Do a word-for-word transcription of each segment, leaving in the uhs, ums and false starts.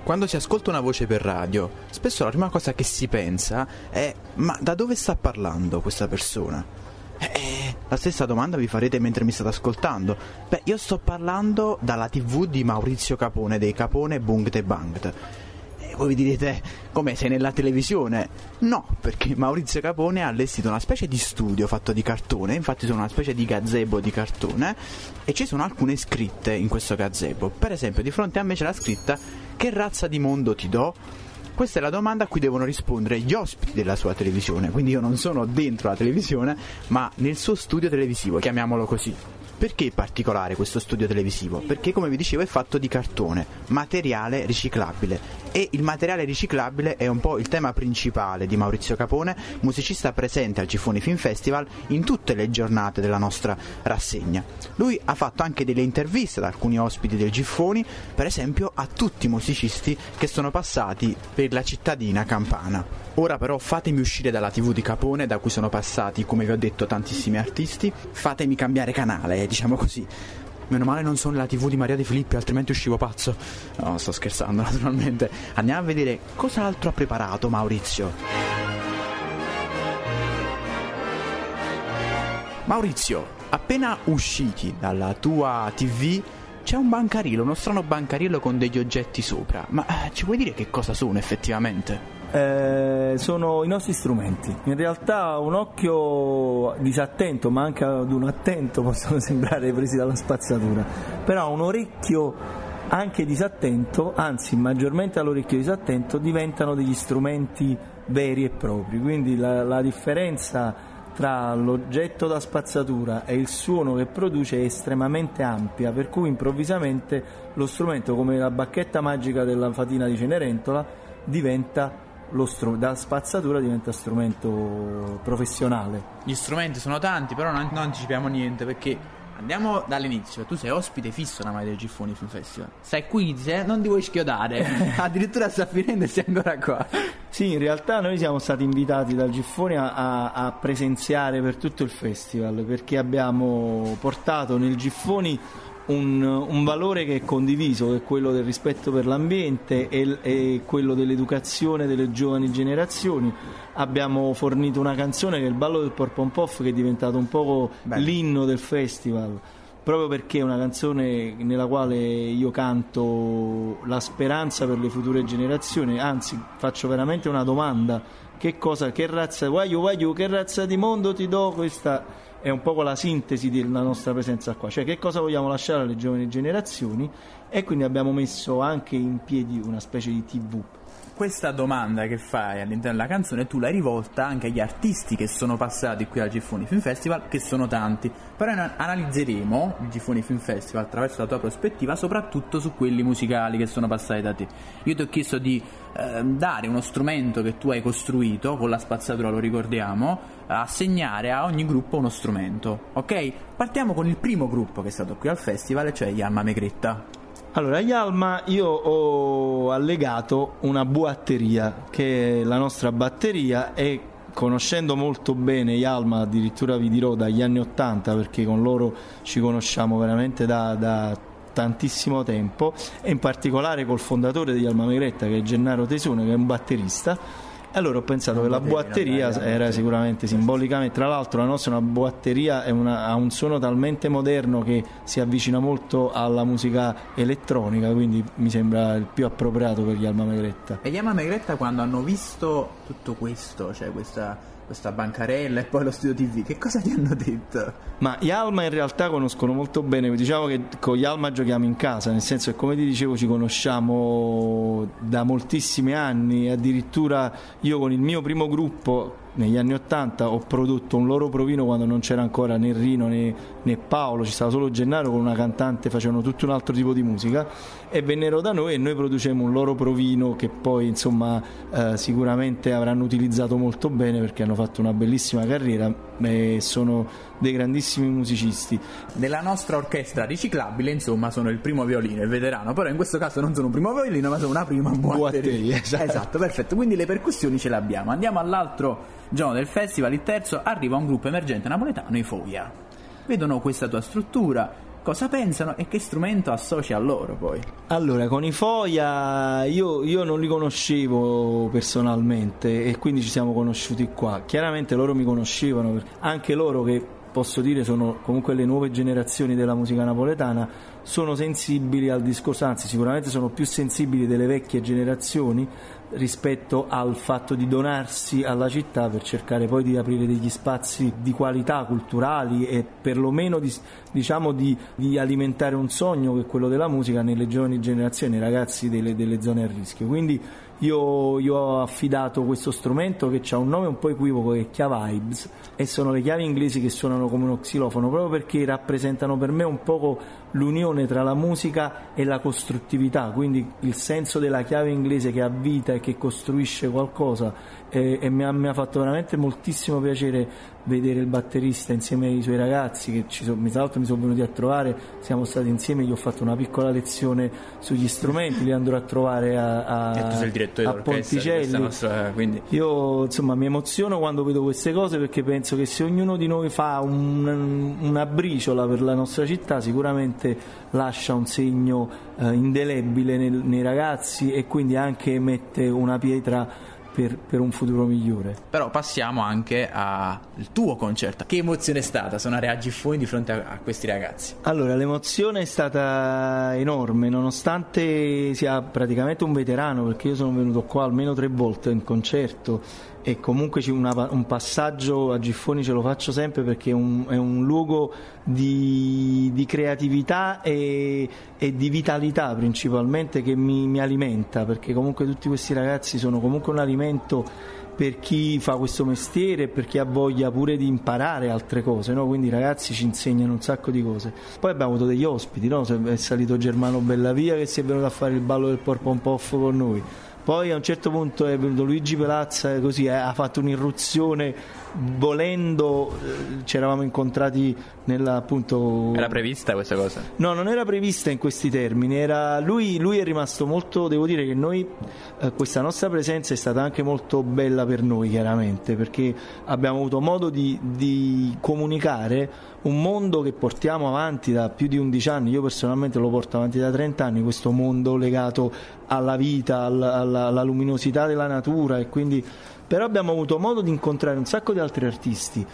Quando si ascolta una voce per radio, spesso la prima cosa che si pensa è: ma da dove sta parlando questa persona? Eh, la stessa domanda vi farete mentre mi state ascoltando. Beh, io sto parlando dalla tivù di Maurizio Capone, dei Capone Bungt e Bangt. E voi vi direte: come, sei nella televisione? No, perché Maurizio Capone ha allestito una specie di studio fatto di cartone, infatti sono una specie di gazebo di cartone, e ci sono alcune scritte in questo gazebo. Per esempio, di fronte a me c'è la scritta: che razza di mondo ti do? Questa è la domanda a cui devono rispondere gli ospiti della sua televisione, quindi io non sono dentro la televisione, ma nel suo studio televisivo, chiamiamolo così. Perché è particolare questo studio televisivo? Perché, come vi dicevo, è fatto di cartone, materiale riciclabile, e il materiale riciclabile è un po' il tema principale di Maurizio Capone, musicista presente al Giffoni Film Festival in tutte le giornate della nostra rassegna. Lui ha fatto anche delle interviste ad alcuni ospiti del Giffoni, per esempio a tutti i musicisti che sono passati per la cittadina campana. Ora però fatemi uscire dalla tivù di Capone, da cui sono passati, come vi ho detto, tantissimi artisti, fatemi cambiare canale, diciamo così. Meno male non sono la tivù di Maria De Filippi, altrimenti uscivo pazzo. No, sto scherzando, naturalmente. Andiamo a vedere cosa altro ha preparato Maurizio. Maurizio, appena usciti dalla tua tivù c'è un bancarillo, uno strano bancarillo con degli oggetti sopra. Ma ci puoi dire che cosa sono effettivamente? Eh, sono i nostri strumenti. In realtà un occhio disattento, ma anche ad uno attento, possono sembrare presi dalla spazzatura, però un orecchio anche disattento, anzi maggiormente all'orecchio disattento, diventano degli strumenti veri e propri. Quindi la, la differenza tra l'oggetto da spazzatura e il suono che produce è estremamente ampia, per cui improvvisamente lo strumento, come la bacchetta magica della fatina di Cenerentola, diventa lo str- da spazzatura diventa strumento professionale. Gli strumenti sono tanti, però non, non anticipiamo niente, perché andiamo dall'inizio. Tu sei ospite fisso oramai del Giffoni Film Festival, sei qui, sei, non ti vuoi schiodare. Addirittura sta finendo e sei ancora qua. Sì, in realtà noi siamo stati invitati dal Giffoni a, a, a presenziare per tutto il festival, perché abbiamo portato nel Giffoni Un, un valore che è condiviso, che è quello del rispetto per l'ambiente e, e quello dell'educazione delle giovani generazioni. Abbiamo fornito una canzone che è il ballo del Porponpoff, che è diventato un po' Beh. l'inno del festival, proprio perché è una canzone nella quale io canto la speranza per le future generazioni. Anzi, faccio veramente una domanda: che cosa, che razza, waiu waiu, che razza di mondo ti do? Questa è un po' la sintesi della nostra presenza qua, cioè che cosa vogliamo lasciare alle giovani generazioni, e quindi abbiamo messo anche in piedi una specie di tivù. Questa domanda che fai all'interno della canzone tu l'hai rivolta anche agli artisti che sono passati qui al Giffoni Film Festival, che sono tanti, però analizzeremo il Giffoni Film Festival attraverso la tua prospettiva, soprattutto su quelli musicali che sono passati da te. Io ti ho chiesto di eh, dare uno strumento che tu hai costruito con la spazzatura, lo ricordiamo, assegnare a ogni gruppo uno strumento, ok? Partiamo con il primo gruppo che è stato qui al festival, cioè gli Alma Megretta. Allora, agli Alma io ho allegato una buatteria, che è la nostra batteria, e conoscendo molto bene gli Alma, addirittura vi dirò dagli anni ottanta, perché con loro ci conosciamo veramente da, da tantissimo tempo, e in particolare col fondatore degli Alma Megretta, che è Gennaro Tesone, che è un batterista. Allora ho pensato che la buatteria era sicuramente simbolicamente, tra l'altro la nostra è una buatteria, è una, ha un suono talmente moderno che si avvicina molto alla musica elettronica, quindi mi sembra il più appropriato per gli Alma Megretta. E gli Alma Megretta, quando hanno visto tutto questo, cioè questa questa bancarella e poi lo studio tivù, che cosa ti hanno detto? Ma gli Alma in realtà conoscono molto bene, diciamo che con gli Alma giochiamo in casa, nel senso che, come ti dicevo, ci conosciamo da moltissimi anni. Addirittura io con il mio primo gruppo negli anni ottanta ho prodotto un loro provino quando non c'era ancora né Rino né, né Paolo, ci stava solo Gennaro con una cantante, facevano tutto un altro tipo di musica, e vennero da noi e noi producemmo un loro provino che poi insomma eh, sicuramente avranno utilizzato molto bene, perché hanno fatto una bellissima carriera e sono dei grandissimi musicisti. Della nostra orchestra riciclabile, insomma, sono il primo violino, il veterano, però in questo caso non sono un primo violino ma sono una prima buatteria, buatteria esatto. esatto, perfetto, quindi le percussioni ce le abbiamo. Andiamo all'altro giorno del festival, il terzo, arriva un gruppo emergente napoletano, i Foia. Vedono questa tua struttura, cosa pensano e che strumento associa a loro poi. Allora, con i Foia io, io non li conoscevo personalmente e quindi ci siamo conosciuti qua. Chiaramente loro mi conoscevano, anche loro, che posso dire sono comunque le nuove generazioni della musica napoletana, sono sensibili al discorso, anzi sicuramente sono più sensibili delle vecchie generazioni rispetto al fatto di donarsi alla città per cercare poi di aprire degli spazi di qualità culturali e perlomeno di, diciamo di, di alimentare un sogno che è quello della musica nelle giovani generazioni, nei ragazzi delle, delle zone a rischio. Quindi io, io ho affidato questo strumento che ha un nome un po' equivoco, che è Chiavibes, e sono le chiavi inglesi che suonano come uno xilofono, proprio perché rappresentano per me un poco l'unione tra la musica e la costruttività, quindi il senso della chiave inglese che ha vita e che costruisce qualcosa, e, e mi, ha, mi ha fatto veramente moltissimo piacere vedere il batterista insieme ai suoi ragazzi che ci so, mi, tra l'altro mi sono venuti a trovare, siamo stati insieme, gli ho fatto una piccola lezione sugli strumenti, li andrò a trovare a, a, e tu sei il direttore a Ponticelli. Nostra, quindi. Io insomma mi emoziono quando vedo queste cose, perché penso che se ognuno di noi fa un, una briciola per la nostra città sicuramente lascia un segno eh, indelebile nel, nei ragazzi, e quindi anche mette una pietra Per, per un futuro migliore. Però passiamo anche al tuo concerto. Che emozione è stata suonare a Giffoni di fronte a, a questi ragazzi? Allora, l'emozione è stata enorme, nonostante sia praticamente un veterano, perché io sono venuto qua almeno tre volte in concerto e comunque c'è una, un passaggio a Giffoni ce lo faccio sempre, perché è un, è un luogo di, di creatività e, e di vitalità principalmente, che mi, mi alimenta, perché comunque tutti questi ragazzi sono comunque un alimento per chi fa questo mestiere e per chi ha voglia pure di imparare altre cose, no? Quindi i ragazzi ci insegnano un sacco di cose. Poi abbiamo avuto degli ospiti, no? È salito Germano Bellavia, che si è venuto a fare il ballo del Porpompoff con noi. Poi a un certo punto è venuto Luigi Pelazza, così eh, ha fatto un'irruzione volendo, eh, ci eravamo incontrati nella, appunto. Era prevista questa cosa? No, non era prevista in questi termini, era lui, lui è rimasto molto, devo dire che noi eh, questa nostra presenza è stata anche molto bella per noi, chiaramente, perché abbiamo avuto modo di, di comunicare un mondo che portiamo avanti da più di undici anni. Io personalmente lo porto avanti da trenta anni, questo mondo legato alla vita, alla, alla, alla luminosità della natura, e quindi però abbiamo avuto modo di incontrare un sacco di altri artisti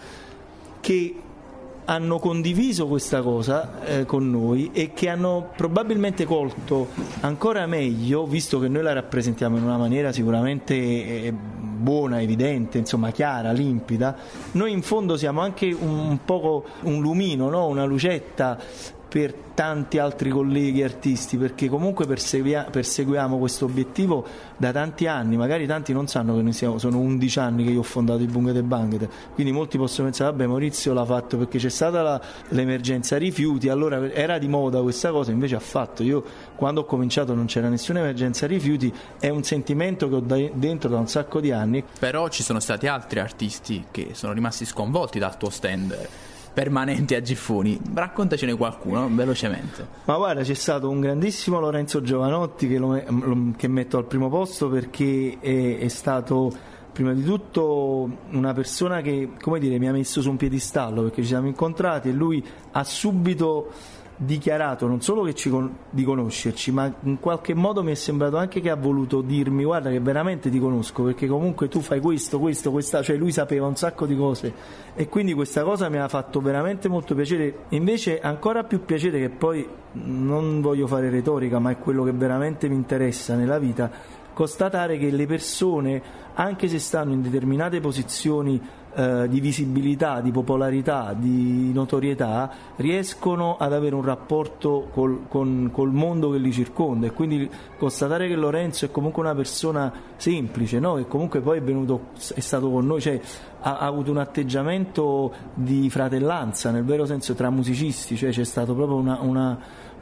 che hanno condiviso questa cosa eh, con noi, e che hanno probabilmente colto ancora meglio, visto che noi la rappresentiamo in una maniera sicuramente eh, buona, evidente, insomma chiara, limpida. Noi in fondo siamo anche un, un poco un lumino, no? Una lucetta per tanti altri colleghi artisti, perché comunque persegua- perseguiamo questo obiettivo da tanti anni. Magari tanti non sanno che noi siamo, sono undici anni che io ho fondato i Bunget e Banget, quindi molti possono pensare vabbè, Maurizio l'ha fatto perché c'è stata la, l'emergenza rifiuti, allora era di moda questa cosa. Invece ha fatto, io quando ho cominciato non c'era nessuna emergenza rifiuti, è un sentimento che ho da, dentro da un sacco di anni. Però ci sono stati altri artisti che sono rimasti sconvolti dal tuo stand permanente a Giffoni, raccontacene qualcuno velocemente. Ma guarda, c'è stato un grandissimo Lorenzo Giovanotti che, lo, lo, che metto al primo posto, perché è, è stato prima di tutto una persona che, come dire, mi ha messo su un piedistallo, perché ci siamo incontrati e lui ha subito dichiarato non solo che ci con- di conoscerci, ma in qualche modo mi è sembrato anche che ha voluto dirmi guarda che veramente ti conosco, perché comunque tu fai questo, questo, questa, cioè lui sapeva un sacco di cose, e quindi questa cosa mi ha fatto veramente molto piacere. Invece ancora più piacere, che poi non voglio fare retorica, ma è quello che veramente mi interessa nella vita, constatare che le persone, anche se stanno in determinate posizioni eh, di visibilità, di popolarità, di notorietà, riescono ad avere un rapporto col, con, col mondo che li circonda, e quindi constatare che Lorenzo è comunque una persona semplice, no? Che comunque poi è venuto, è stato con noi, cioè ha, ha avuto un atteggiamento di fratellanza nel vero senso tra musicisti, cioè c'è stato proprio una, una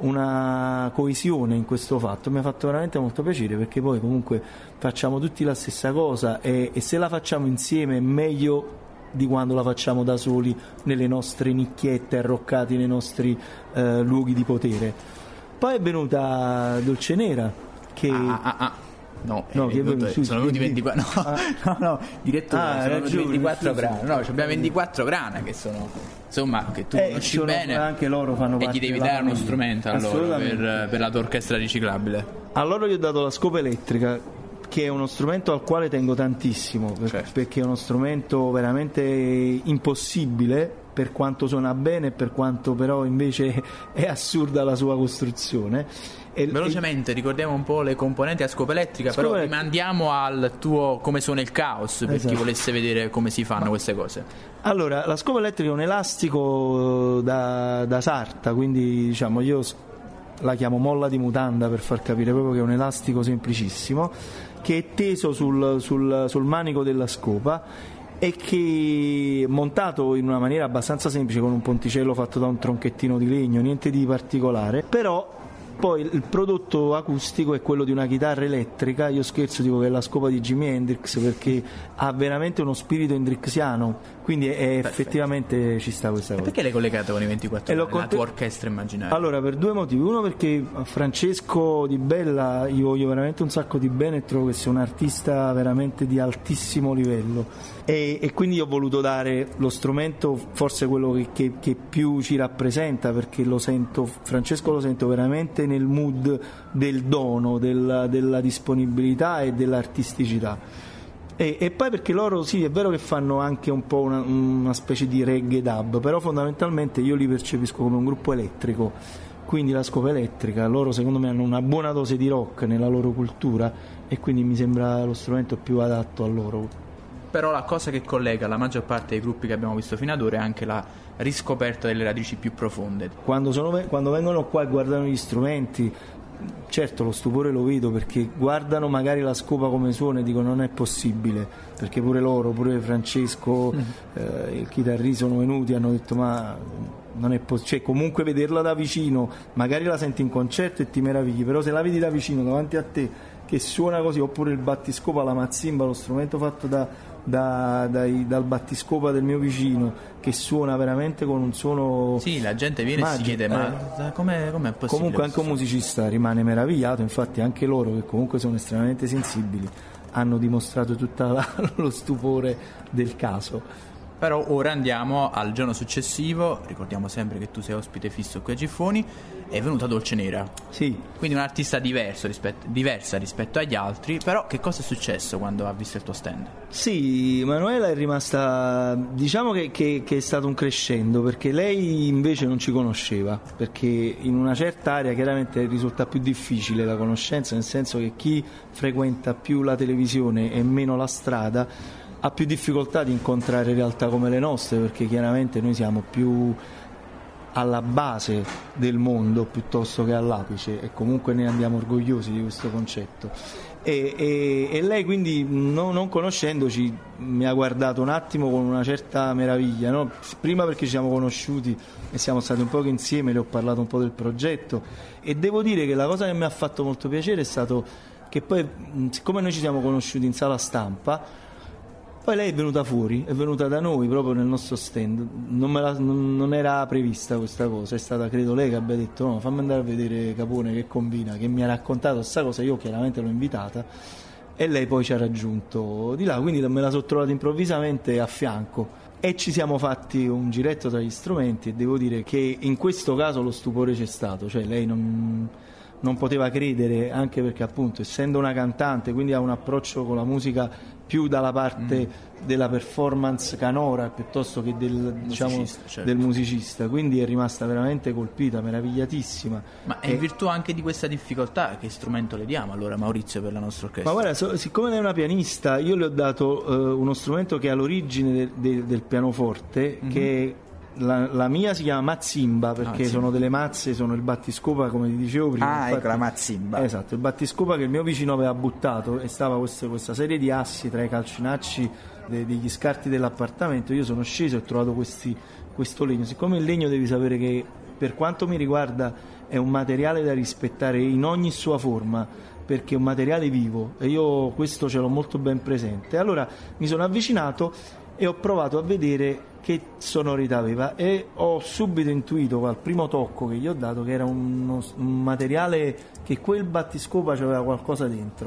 una coesione in questo fatto. Mi ha fatto veramente molto piacere, perché poi comunque facciamo tutti la stessa cosa, e, e se la facciamo insieme è meglio di quando la facciamo da soli nelle nostre nicchiette, arroccati nei nostri eh, luoghi di potere. Poi è venuta Dolcenera che ah, ah, ah. No, no è che venuto, è sono venuti ventiquattro. No, ah. no, no, direttore, Ah, sono venuti ragione, ventiquattro scusa. grana. No, abbiamo ventiquattro grana che sono, insomma, che tu Eh, conosci sono- bene. anche loro fanno e parte gli devi della dare uno famiglia. strumento allora Assolutamente. per, per la tua orchestra riciclabile. Allora gli ho dato la scopa elettrica, che è uno strumento al quale tengo tantissimo, per- Certo. perché è uno strumento veramente impossibile per quanto suona bene e per quanto però invece è assurda la sua costruzione. E- Velocemente ricordiamo un po' le componenti a scopa elettrica, Scopa però elettrica. rimandiamo al tuo come suona il caos per Esatto. chi volesse vedere come si fanno queste cose. Allora, la scopa elettrica è un elastico da, da sarta, quindi diciamo io s- la chiamo molla di mutanda per far capire proprio che è un elastico semplicissimo che è teso sul, sul, sul manico della scopa e che montato in una maniera abbastanza semplice con un ponticello fatto da un tronchettino di legno, niente di particolare, però poi il prodotto acustico è quello di una chitarra elettrica. Io scherzo, dico che è la scopa di Jimi Hendrix perché ha veramente uno spirito hendrixiano, quindi è, effettivamente ci sta questa E cosa. perché l'hai collegata con i ventiquattro E l'ho grani, la conte- tua orchestra immaginaria? Allora, per due motivi. Uno, perché Francesco Di Bella gli voglio veramente un sacco di bene e trovo che sia un artista veramente di altissimo livello e, e quindi ho voluto dare lo strumento, forse quello che, che, che più ci rappresenta, perché lo sento, Francesco lo sento veramente nel mood del dono, della, della disponibilità e dell'artisticità. E, e poi perché loro sì, è vero che fanno anche un po' una, una specie di reggae dub, però fondamentalmente io li percepisco come un gruppo elettrico, quindi la scopa elettrica, loro secondo me hanno una buona dose di rock nella loro cultura e quindi mi sembra lo strumento più adatto a loro. Però la cosa che collega la maggior parte dei gruppi che abbiamo visto fino ad ora è anche la riscoperta delle radici più profonde. Quando, sono, quando vengono qua e guardano gli strumenti, certo lo stupore lo vedo, perché guardano magari la scopa come suona e dicono non è possibile, perché pure loro, pure Francesco, mm. eh, il chitarrista sono venuti e hanno detto ma non è possibile, cioè comunque vederla da vicino, magari la senti in concerto e ti meravigli, però se la vedi da vicino davanti a te che suona così, oppure il battiscopa, la mazzimba, lo strumento fatto da, da, dai, dal battiscopa del mio vicino, che suona veramente con un suono sì, la gente viene magico, e si chiede eh. ma com'è, com'è possibile? Comunque anche un musicista rimane meravigliato, infatti anche loro che comunque sono estremamente sensibili hanno dimostrato tutto lo stupore del caso. Però ora andiamo al giorno successivo, ricordiamo sempre che tu sei ospite fisso qui a Giffoni, è venuta Dolce Nera. Sì. Quindi un'artista diverso rispetto, diversa rispetto agli altri, però che cosa è successo quando ha visto il tuo stand? Sì, Manuela è rimasta, diciamo che, che, che è stato un crescendo, perché lei invece non ci conosceva, perché in una certa area chiaramente risulta più difficile la conoscenza, nel senso che chi frequenta più la televisione e meno la strada ha più difficoltà di incontrare realtà come le nostre, perché chiaramente noi siamo più alla base del mondo piuttosto che all'apice e comunque ne andiamo orgogliosi di questo concetto. E, e, e lei quindi no, non conoscendoci mi ha guardato un attimo con una certa meraviglia, no? Prima perché ci siamo conosciuti e siamo stati un po' insieme, le ho parlato un po' del progetto e devo dire che la cosa che mi ha fatto molto piacere è stato che poi, siccome noi ci siamo conosciuti in sala stampa, poi lei è venuta fuori, è venuta da noi proprio nel nostro stand, non, me la, non, non era prevista questa cosa, è stata credo lei che abbia detto no, fammi andare a vedere Capone che combina, che mi ha raccontato questa cosa, io chiaramente l'ho invitata e lei poi ci ha raggiunto di là, quindi me la sono trovata improvvisamente a fianco e ci siamo fatti un giretto tra gli strumenti e devo dire che in questo caso lo stupore c'è stato, cioè lei non... non poteva credere, anche perché appunto essendo una cantante quindi ha un approccio con la musica più dalla parte mm. della performance canora piuttosto che del, diciamo, musicista, certo. del musicista, quindi è rimasta veramente colpita, meravigliatissima. Ma è in virtù anche di questa difficoltà che strumento le diamo allora Maurizio per la nostra orchestra? Ma guarda, so, siccome lei è una pianista io le ho dato uh, uno strumento che è all'origine de, de, del pianoforte mm-hmm. che La, la mia si chiama mazzimba perché ah, sì. sono delle mazze, sono il battiscopa come ti dicevo prima. Ah, ecco la mazzimba. Esatto, il battiscopa che il mio vicino aveva buttato e stava questa, questa serie di assi tra i calcinacci de, degli scarti dell'appartamento. Io sono sceso e ho trovato questi, questo legno. Siccome il legno devi sapere che per quanto mi riguarda è un materiale da rispettare in ogni sua forma, perché è un materiale vivo e io questo ce l'ho molto ben presente. Allora mi sono avvicinato e ho provato a vedere che sonorità aveva e ho subito intuito al primo tocco che gli ho dato che era uno, un materiale che quel battiscopa c'aveva qualcosa dentro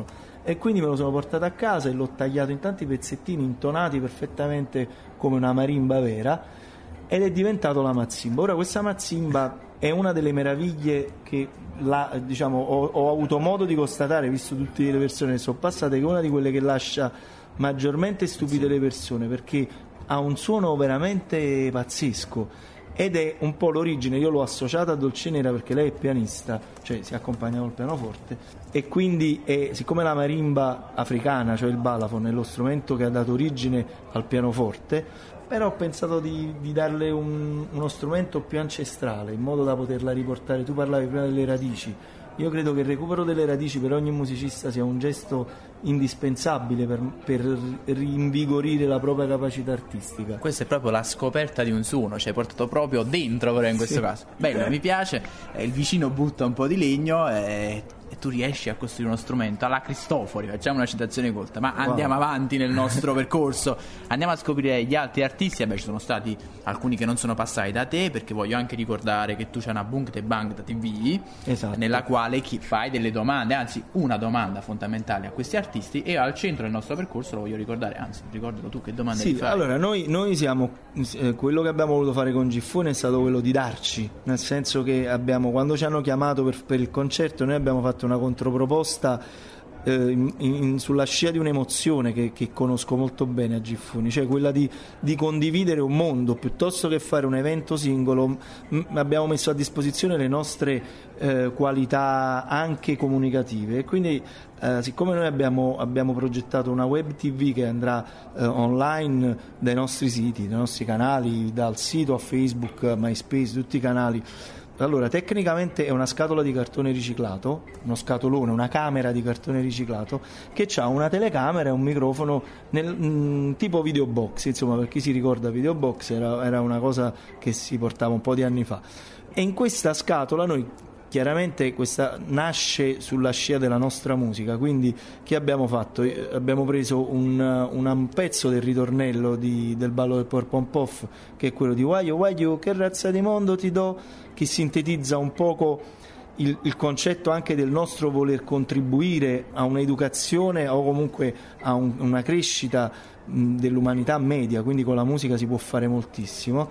e quindi me lo sono portato a casa e l'ho tagliato in tanti pezzettini intonati perfettamente come una marimba vera, ed è diventato la mazzimba. Ora questa mazzimba è una delle meraviglie che la, diciamo, ho, ho avuto modo di constatare, visto tutte le persone che sono passate, che è una di quelle che lascia maggiormente stupite le persone, perché ha un suono veramente pazzesco ed è un po' l'origine. Io l'ho associata a Dolcenera perché lei è pianista, cioè si accompagna col pianoforte, e quindi è, siccome la marimba africana, cioè il balafon, è lo strumento che ha dato origine al pianoforte, però ho pensato di, di darle un, uno strumento più ancestrale, in modo da poterla riportare. Tu parlavi prima delle radici. Io credo che il recupero delle radici per ogni musicista sia un gesto indispensabile per, per rinvigorire la propria capacità artistica. Questa è proprio la scoperta di un suono, cioè portato proprio dentro, però in questo sì. caso. Bello, mi piace. Eh, il vicino butta un po' di legno e, e tu riesci a costruire uno strumento alla Cristofori. Facciamo una citazione colta, ma andiamo wow. avanti nel nostro percorso. Andiamo a scoprire gli altri artisti. Beh, ci sono stati alcuni che non sono passati da te, perché voglio anche ricordare che tu c'hai una Bunk the Bang da T V, esatto. nella quale chi fai delle domande, anzi una domanda fondamentale a questi artisti, e al centro del nostro percorso, lo voglio ricordare, anzi ricordalo tu che domande sì, fai. Allora noi, noi siamo eh, quello che abbiamo voluto fare con Giffoni è stato quello di darci, nel senso che abbiamo, quando ci hanno chiamato per, per il concerto, noi abbiamo fatto una controproposta eh, in, in, sulla scia di un'emozione che, che conosco molto bene a Giffoni, cioè quella di, di condividere un mondo piuttosto che fare un evento singolo. M- abbiamo messo a disposizione le nostre eh, qualità anche comunicative, e quindi Uh, siccome noi abbiamo, abbiamo progettato una web tv che andrà uh, online dai nostri siti, dai nostri canali, dal sito a Facebook, a MySpace, tutti i canali. Allora, tecnicamente è una scatola di cartone riciclato, uno scatolone, una camera di cartone riciclato che ha una telecamera e un microfono nel, mh, tipo videobox, insomma, per chi si ricorda videobox era, era una cosa che si portava un po' di anni fa. E in questa scatola noi, chiaramente questa nasce sulla scia della nostra musica, quindi che abbiamo fatto? Abbiamo preso un, un pezzo del ritornello di, del ballo del Porpompoff, che è quello di Waio Waio, che razza di mondo ti do, che sintetizza un poco il, il concetto anche del nostro voler contribuire a un'educazione o comunque a un, una crescita mh, dell'umanità media, quindi con la musica si può fare moltissimo.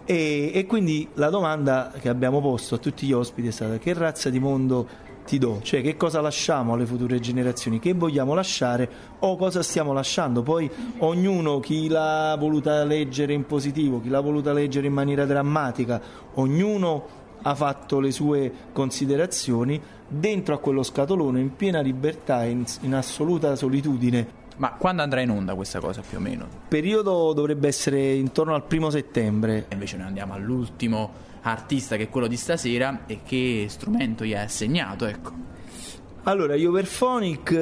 E, e quindi la domanda che abbiamo posto a tutti gli ospiti è stata: che razza di mondo ti do? Cioè, che cosa lasciamo alle future generazioni, che vogliamo lasciare o cosa stiamo lasciando? Poi ognuno, chi l'ha voluta leggere in positivo, chi l'ha voluta leggere in maniera drammatica, ognuno ha fatto le sue considerazioni dentro a quello scatolone, in piena libertà e in, in assoluta solitudine. Ma quando andrà in onda questa cosa più o meno? Il periodo dovrebbe essere intorno al primo settembre. E invece noi andiamo all'ultimo artista, che è quello di stasera, e che strumento gli hai assegnato, ecco. Allora, Euphonic,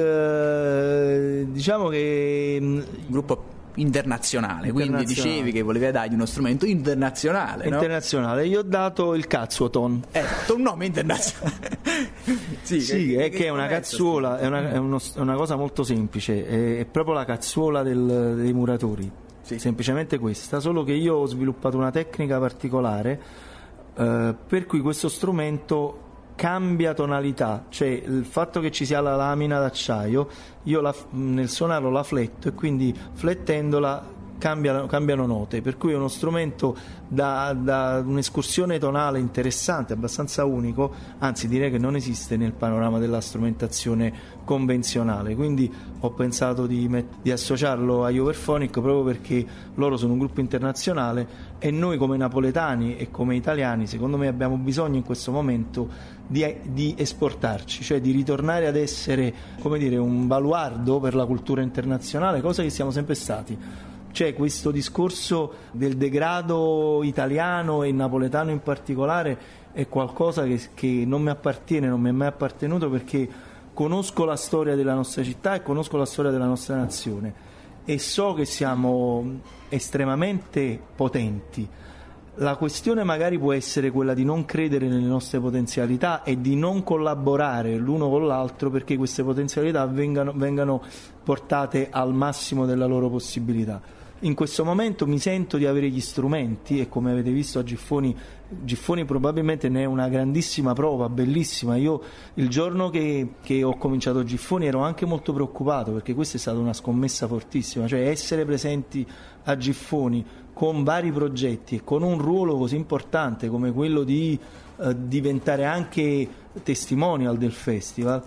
eh, diciamo che... gruppo internazionale, quindi dicevi che volevi dargli uno strumento internazionale, no? Internazionale, io ho dato il cazzuoton. È eh, un nome internazionale. sì, sì, che, è che, che è una cazzuola, è una, è, uno, è una cosa molto semplice, è, è proprio la cazzuola del, dei muratori, sì. Semplicemente questa, solo che io ho sviluppato una tecnica particolare eh, per cui questo strumento cambia tonalità, cioè il fatto che ci sia la lamina d'acciaio, io la, nel suonarlo la fletto e quindi flettendola cambiano, cambiano note, per cui è uno strumento da, da un'escursione tonale interessante, abbastanza unico, anzi direi che non esiste nel panorama della strumentazione convenzionale, quindi ho pensato di, met- di associarlo a Euphonic proprio perché loro sono un gruppo internazionale e noi come napoletani e come italiani secondo me abbiamo bisogno in questo momento di, di esportarci, cioè di ritornare ad essere, come dire, un baluardo per la cultura internazionale, cosa che siamo sempre stati. C'è questo discorso del degrado italiano e napoletano in particolare, è qualcosa che, che non mi appartiene, non mi è mai appartenuto, perché conosco la storia della nostra città e conosco la storia della nostra nazione e so che siamo estremamente potenti. La questione magari può essere quella di non credere nelle nostre potenzialità e di non collaborare l'uno con l'altro perché queste potenzialità vengano, vengano portate al massimo della loro possibilità. in questo momento mi sento di avere gli strumenti, e come avete visto a Giffoni, Giffoni probabilmente ne è una grandissima prova, bellissima. Io il giorno che, che ho cominciato Giffoni ero anche molto preoccupato, perché questa è stata una scommessa fortissima, cioè essere presenti a Giffoni con vari progetti e con un ruolo così importante come quello di eh, diventare anche testimonial del festival.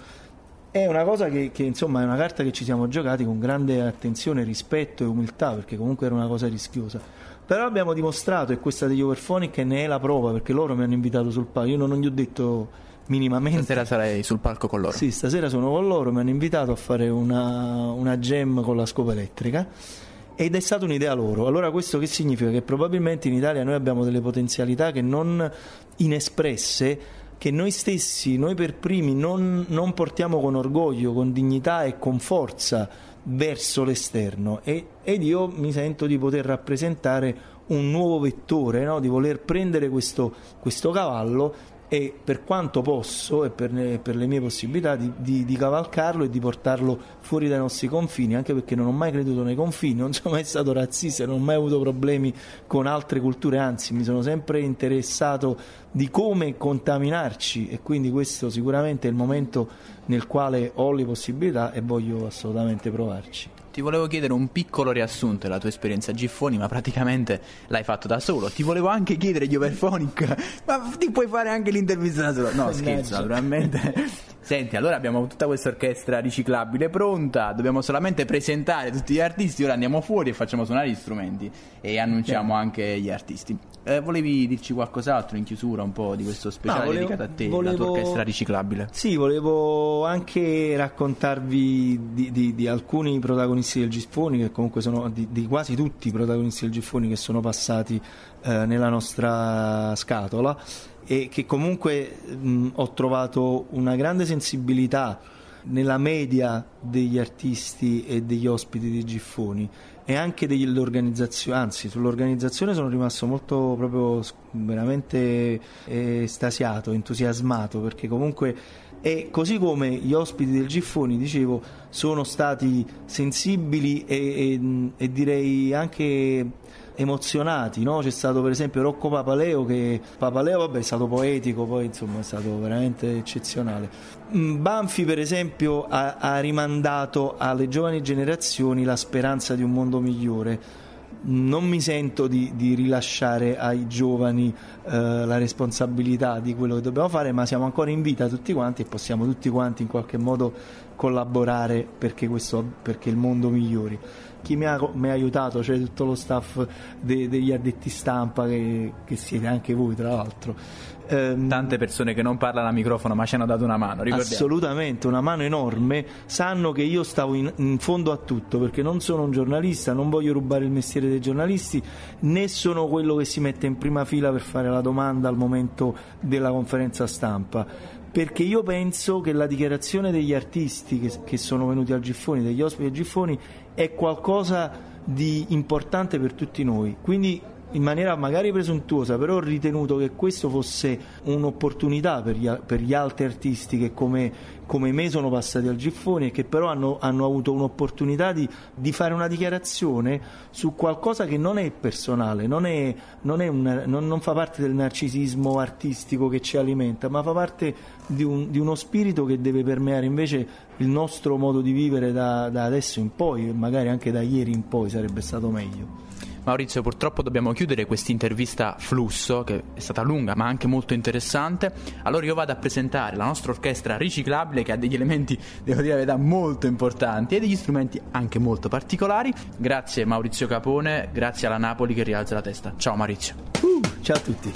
È una cosa che, che insomma è una carta che ci siamo giocati con grande attenzione, rispetto e umiltà, perché comunque era una cosa rischiosa. Però abbiamo dimostrato, e questa degli Overphonic ne è la prova, perché loro mi hanno invitato sul palco, io non, non gli ho detto minimamente. Stasera sarai sul palco con loro? Sì, stasera sono con loro, mi hanno invitato a fare una, una jam con la scopa elettrica, ed è stata un'idea loro. Allora questo che significa? Che probabilmente in Italia noi abbiamo delle potenzialità che non inespresse, che noi stessi, noi per primi, non, non portiamo con orgoglio, con dignità e con forza verso l'esterno, e, ed io mi sento di poter rappresentare un nuovo vettore, no? Di voler prendere questo, questo cavallo e, per quanto posso e per, ne, per le mie possibilità, di, di, di cavalcarlo e di portarlo fuori dai nostri confini, anche perché non ho mai creduto nei confini, non sono mai stato razzista, non ho mai avuto problemi con altre culture, anzi mi sono sempre interessato di come contaminarci, e quindi questo sicuramente è il momento nel quale ho le possibilità e voglio assolutamente provarci. Ti volevo chiedere un piccolo riassunto della tua esperienza a Giffoni, ma praticamente l'hai fatto da solo. Ti volevo anche chiedere gli Overphonic, ma ti puoi fare anche l'intervista da solo? No, scherzo, naturalmente. Senti, allora abbiamo tutta questa orchestra riciclabile pronta, dobbiamo solamente presentare tutti gli artisti, ora andiamo fuori e facciamo suonare gli strumenti e annunciamo anche gli artisti. Eh, volevi dirci qualcos'altro in chiusura, un po' di questo speciale no, volevo, dedicato a te, volevo, la tua orchestra riciclabile? Sì, volevo anche raccontarvi di, di, di alcuni protagonisti del Giffoni, che comunque sono di, di quasi tutti i protagonisti del Giffoni che sono passati eh, nella nostra scatola, e che comunque mh, ho trovato una grande sensibilità nella media degli artisti e degli ospiti di Giffoni, e anche dell'organizzazione, anzi sull'organizzazione sono rimasto molto proprio veramente estasiato, entusiasmato, perché comunque e così come gli ospiti del Giffoni, dicevo, sono stati sensibili e, e, e direi anche emozionati, no? C'è stato per esempio Rocco Papaleo, che Papaleo vabbè è stato poetico, poi insomma è stato veramente eccezionale. Banfi per esempio ha, ha rimandato alle giovani generazioni la speranza di un mondo migliore. Non mi sento di, di rilasciare ai giovani eh, la responsabilità di quello che dobbiamo fare, ma siamo ancora in vita tutti quanti e possiamo tutti quanti in qualche modo collaborare perché, questo, perché il mondo migliori. Chi mi ha, mi ha aiutato, cioè tutto lo staff de, degli addetti stampa, che, che siete anche voi tra l'altro. Ehm, Tante persone che non parlano a microfono ma ci hanno dato una mano, ricordiamo. Assolutamente, una mano enorme. Sanno che io stavo in, in fondo a tutto, perché non sono un giornalista, non voglio rubare il mestiere dei giornalisti, né sono quello che si mette in prima fila per fare la domanda al momento della conferenza stampa, perché io penso che la dichiarazione degli artisti che, che sono venuti al Giffoni, degli ospiti del Giffoni, è qualcosa di importante per tutti noi. Quindi in maniera magari presuntuosa, però ho ritenuto che questo fosse un'opportunità per gli, per gli altri artisti che come, come me sono passati al Giffoni e che però hanno, hanno avuto un'opportunità di, di fare una dichiarazione su qualcosa che non è personale, non, è, non, è un, non, non fa parte del narcisismo artistico che ci alimenta, ma fa parte di, un, di uno spirito che deve permeare invece il nostro modo di vivere da, da adesso in poi, e magari anche da ieri in poi sarebbe stato meglio. Maurizio, purtroppo dobbiamo chiudere questa intervista flusso, che è stata lunga ma anche molto interessante. Allora io vado a presentare la nostra orchestra riciclabile, che ha degli elementi, devo dire la verità, molto importanti e degli strumenti anche molto particolari. Grazie Maurizio Capone, grazie alla Napoli che rialza la testa. Ciao Maurizio. Uh, ciao a tutti.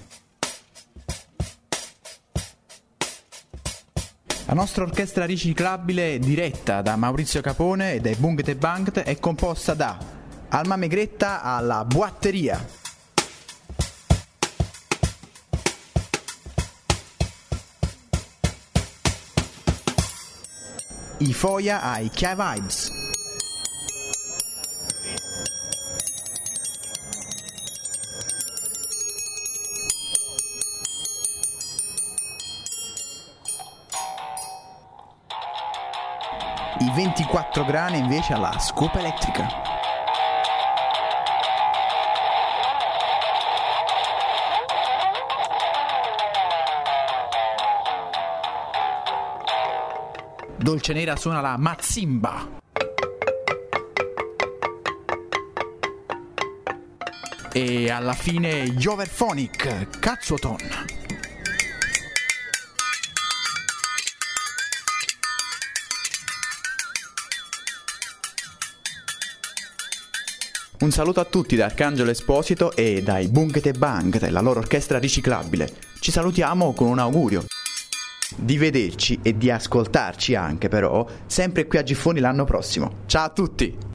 La nostra orchestra riciclabile, diretta da Maurizio Capone e dai Bunget e Bangt, è composta da Alma Megretta alla buatteria, i Foia ai Chia Vibes, i ventiquattro grane invece alla scopa elettrica. Dolce Nera suona la mazzimba. E alla fine Joverphonic, Cazzoton. Un saluto a tutti da Arcangelo Esposito e dai Bungete Bang, della loro orchestra riciclabile. Ci salutiamo con un augurio di vederci e di ascoltarci anche, però, sempre qui a Giffoni l'anno prossimo. Ciao a tutti!